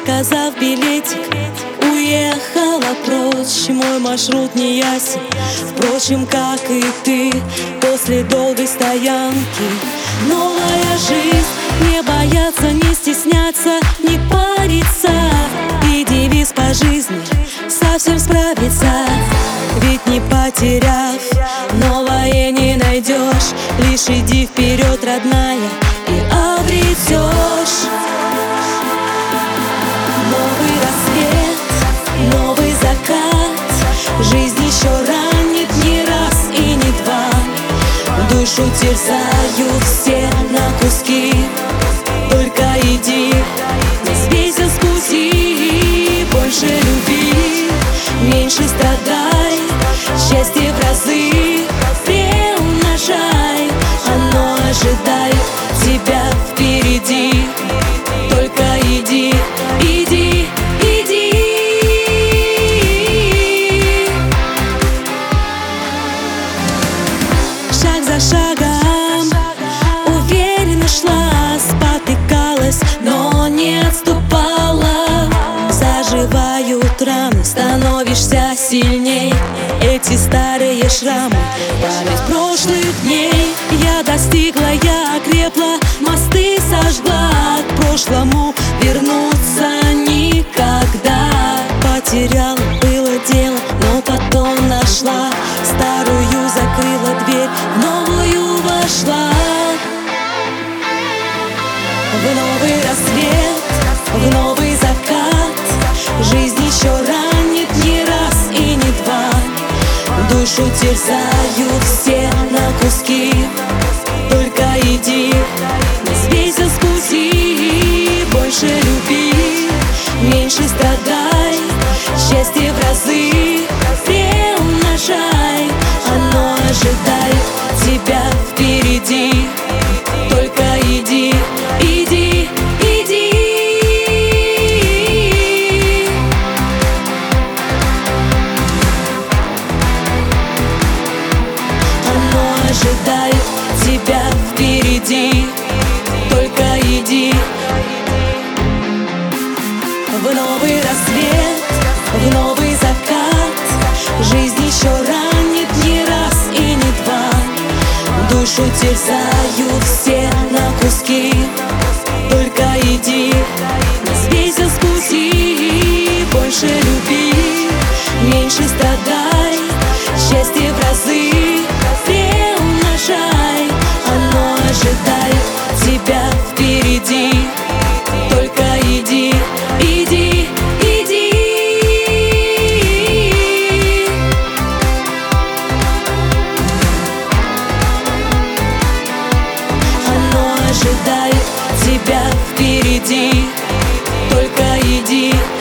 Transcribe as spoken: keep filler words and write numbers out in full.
заказав билетик, уехала прочь, мой маршрут не ясен. Впрочем, как и ты, после долгой стоянки. Новая жизнь, не бояться, не стесняться, не париться. И девиз по жизни совсем справиться. Ведь не потеряв, новое не найдешь. Лишь иди вперед, родная, и обретешь. Новый рассвет, новый закат, жизнь еще ранит не раз и не два. Душу терзают все на куски. Только иди, не сбейся с пути. Больше люби, меньше страдай, счастье в разы приумножай. Оно ожидает тебя впереди. Только иди, иди, иди. Шаг за шагом уверенно шла, спотыкалась, но не отступала. Заживают раны, становишься сильней. Эти старые шрамы, память прошлых дней. Я достигла, я окрепла, мосты сожгла. К прошлому вернуться никогда. Потеряла, было дело, но потом нашла. Старую закрыла дверь, в новую вошла. В новый рассвет, в новый закат, жизнь еще ранит не раз и не два. Душу терзают все на куски. Только иди, не сбейся с пути. Больше люби, меньше страдай, счастье в разы приумножай. Оно ожидает тебя впереди. Только иди, иди, иди. Оно ожидает тебя впереди. Только иди. В новый рассвет, в новый закат, жизнь еще ранит не раз и не два. Душу терзают все на куски. Только иди, не сбейся с пути. Больше люби, меньше страдай, счастье в разы приумножай. Оно ожидает тебя впереди. Только иди, иди, иди. Оно ожидает тебя впереди. Только иди.